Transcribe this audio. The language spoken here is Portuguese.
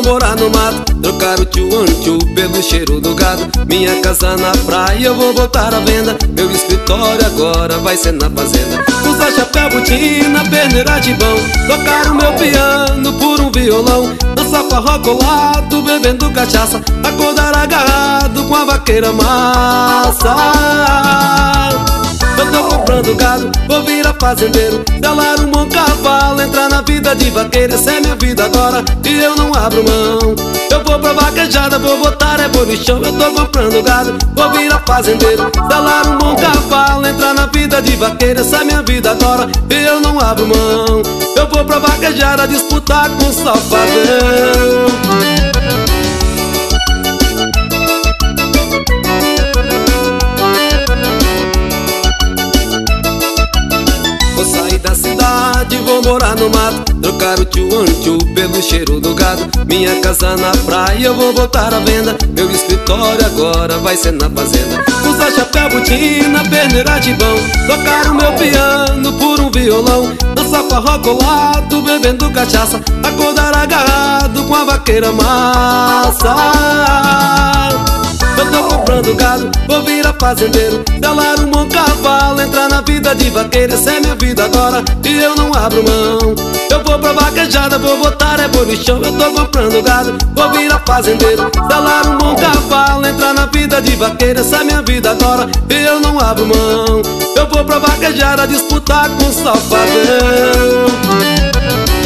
morar no mato, trocar o tchu-an-tchu pelo cheiro do gado. Minha casa na praia eu vou botar à venda. Meu escritório agora vai ser na fazenda. Usar chapéu, botina, perneira de bão, tocar o meu piano por um violão, dançar forró colado, bebendo cachaça, acordar agarrado com a vaqueira massa. Eu tô comprando gado, vou virar fazendeiro, selar um bom cavalo, entrar na vida de vaqueiro. Essa é minha vida agora e eu não abro mão. Eu vou pra vaquejada, vou botar é boi no chão. Eu tô comprando gado, vou virar fazendeiro, selar um bom cavalo, entrar na vida de vaqueiro. Essa é minha vida agora e eu não abro mão. Eu vou pra vaquejada disputar com o safadão. Vou sair da cidade, vou morar no mato, trocar o tchu-an-tchu pelo cheiro do gado. Minha casa na praia eu vou botar à venda. Meu escritório agora vai ser na fazenda. Usar chapéu, botina, perneira de bão, tocar o meu piano por um violão, dançar forró colado, bebendo cachaça, acordar agarrado com a vaqueira massa. Eu tô comprando gado, vou virar fazendeiro, selar um bom cavalo, entrar na vida de vaqueiro. Essa é minha vida agora e eu não abro mão. Eu vou pra vaquejada, vou botar é boi no chão. Eu tô comprando gado, vou virar fazendeiro, selar um bom cavalo, entrar na vida de vaqueiro. Essa é minha vida agora e eu não abro mão. Eu vou pra vaquejada disputar com o safadão.